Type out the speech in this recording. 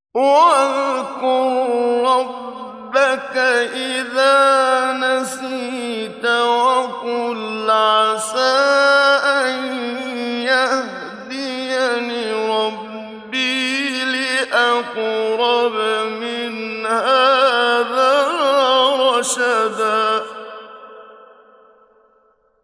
واذكر ربك إذا نسيت وقل عسى أن يهديني ربي لأقرب من هذا رشدا